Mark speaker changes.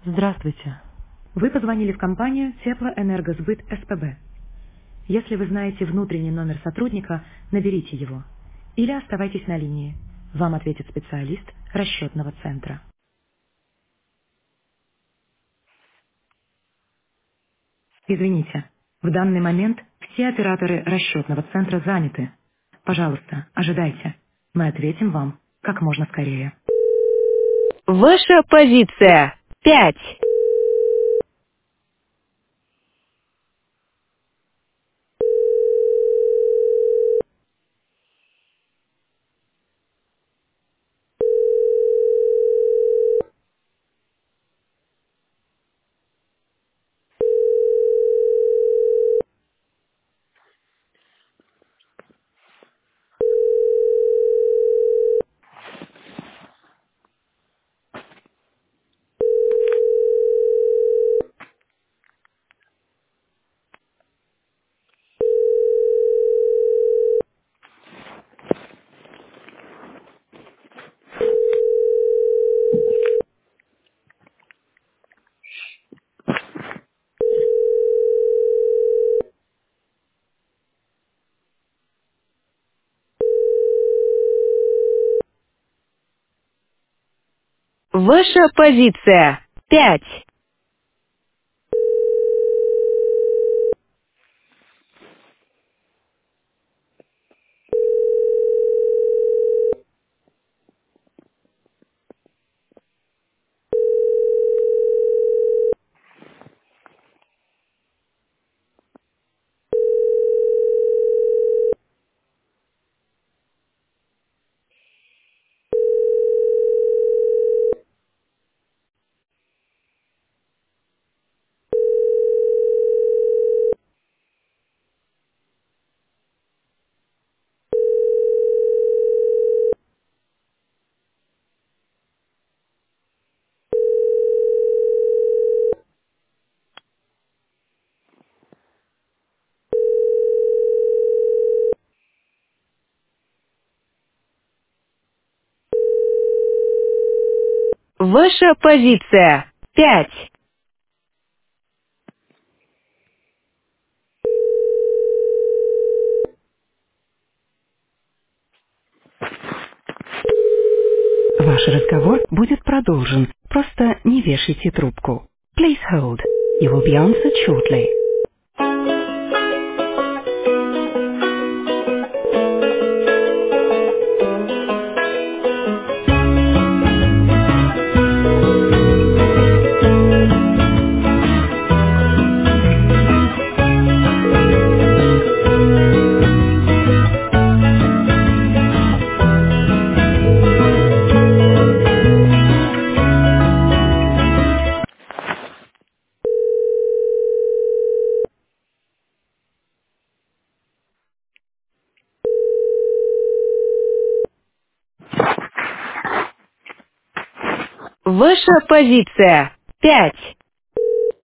Speaker 1: Здравствуйте. Вы позвонили в компанию Теплоэнергосбыт СПБ. Если вы знаете внутренний номер сотрудника, наберите его. Или оставайтесь на линии. Вам ответит специалист расчетного центра. Извините, в данный момент все операторы расчетного центра заняты. Пожалуйста, ожидайте. Мы ответим вам как можно скорее. Ваша позиция 5. Ваша позиция 5. Ваша позиция 5. Ваш разговор будет продолжен. Просто не вешайте трубку. Please hold. You will be answered shortly. Ваша позиция 5.